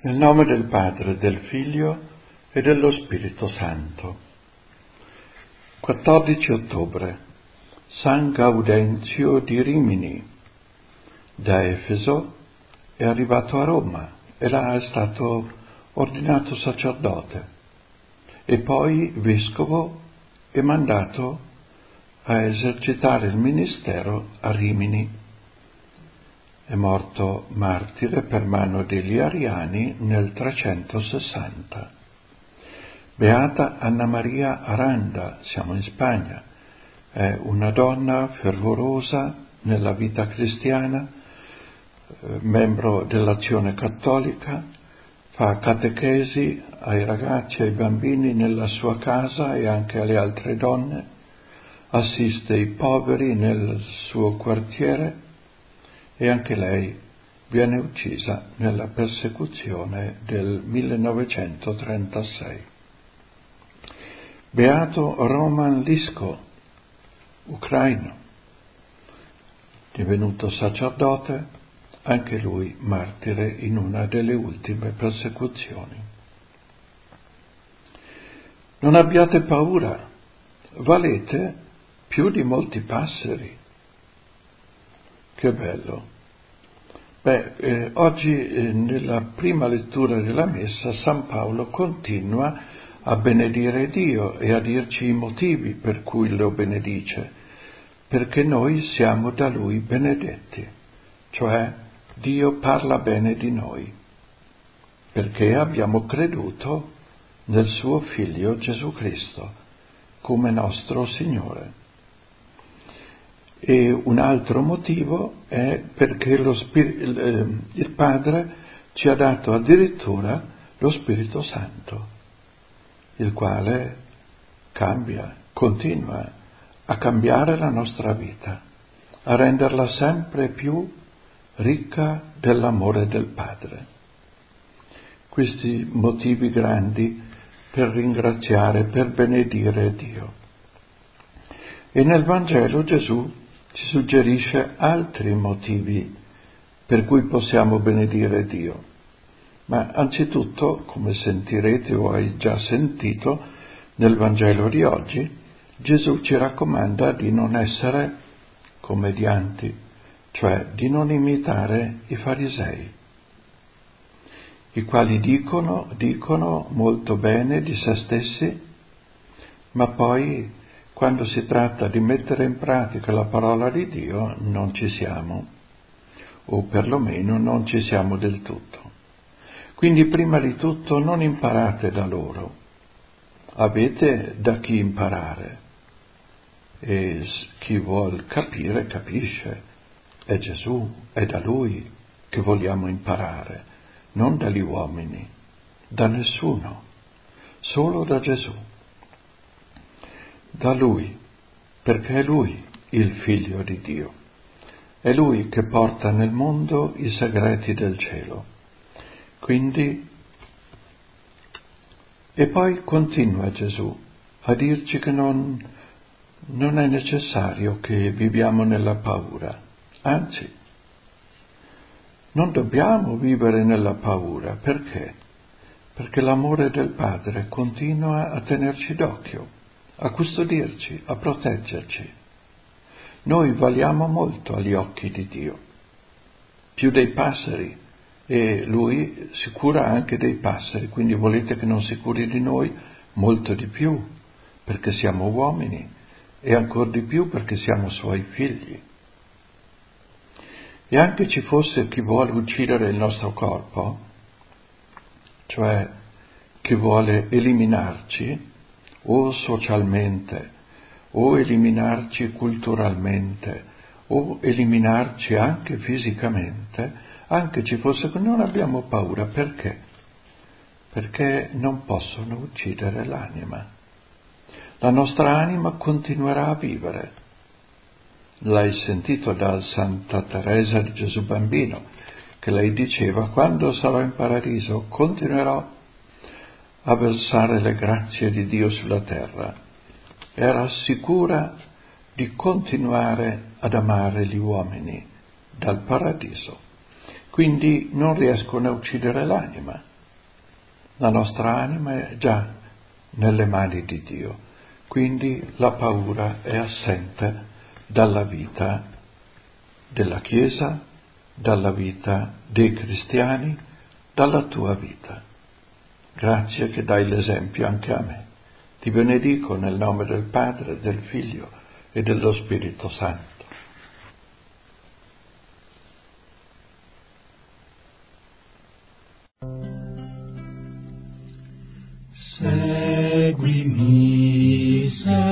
Nel nome del Padre, del Figlio e dello Spirito Santo. 14 ottobre. San Gaudenzio di Rimini. Da Efeso è arrivato a Roma e là è stato ordinato sacerdote e poi vescovo e mandato a esercitare il ministero a Rimini. È morto martire per mano degli Ariani nel 360. Beata Anna Maria Aranda, siamo in Spagna, è una donna fervorosa nella vita cristiana, membro dell'Azione Cattolica, fa catechesi ai ragazzi e ai bambini nella sua casa e anche alle altre donne, assiste i poveri nel suo quartiere e anche lei viene uccisa nella persecuzione del 1936. Beato Roman Lisko, ucraino, divenuto sacerdote, anche lui martire in una delle ultime persecuzioni. Non abbiate paura, valete più di molti passeri. Che bello. Oggi nella prima lettura della Messa San Paolo continua a benedire Dio e a dirci i motivi per cui lo benedice, perché noi siamo da Lui benedetti, cioè Dio parla bene di noi, perché abbiamo creduto nel suo Figlio Gesù Cristo come nostro Signore. E un altro motivo è perché il Padre ci ha dato addirittura lo Spirito Santo, il quale continua a cambiare la nostra vita, a renderla sempre più ricca dell'amore del Padre. Questi motivi grandi per ringraziare, per benedire Dio. E nel Vangelo Gesù ci suggerisce altri motivi per cui possiamo benedire Dio. Ma anzitutto, come sentirete o hai già sentito nel Vangelo di oggi, Gesù ci raccomanda di non essere commedianti, cioè di non imitare i farisei, i quali dicono molto bene di se stessi, ma poi quando si tratta di mettere in pratica la parola di Dio non ci siamo, o perlomeno non ci siamo del tutto. Quindi prima di tutto non imparate da loro, avete da chi imparare e chi vuol capire capisce, è Gesù, è da Lui che vogliamo imparare, non dagli uomini, da nessuno, solo da Gesù. Da Lui, perché è Lui il Figlio di Dio. È Lui che porta nel mondo i segreti del cielo. Quindi, e poi continua Gesù a dirci che non è necessario che viviamo nella paura. Anzi, non dobbiamo vivere nella paura. Perché? Perché l'amore del Padre continua a tenerci d'occhio, a custodirci, a proteggerci. Noi valiamo molto agli occhi di Dio, più dei passeri, e Lui si cura anche dei passeri, quindi volete che non si curi di noi? Molto di più, perché siamo uomini, e ancor di più perché siamo Suoi figli. E anche ci fosse chi vuole uccidere il nostro corpo, cioè chi vuole eliminarci, o socialmente, o eliminarci culturalmente, o eliminarci anche fisicamente, anche ci fosse, non abbiamo paura. Perché? Perché non possono uccidere l'anima. La nostra anima continuerà a vivere. L'hai sentito da Santa Teresa di Gesù Bambino, che lei diceva: quando sarò in paradiso continuerò a versare le grazie di Dio sulla terra. Era sicura di continuare ad amare gli uomini dal paradiso. Quindi non riescono a uccidere l'anima, La nostra anima è già nelle mani di Dio, quindi la paura è assente dalla vita della Chiesa, dalla vita dei cristiani, dalla tua vita. Grazie che dai l'esempio anche a me. Ti benedico nel nome del Padre, del Figlio e dello Spirito Santo. Seguimi,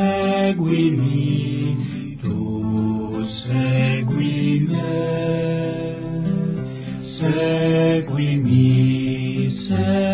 seguimi, tu segui me. Seguimi, seguimi.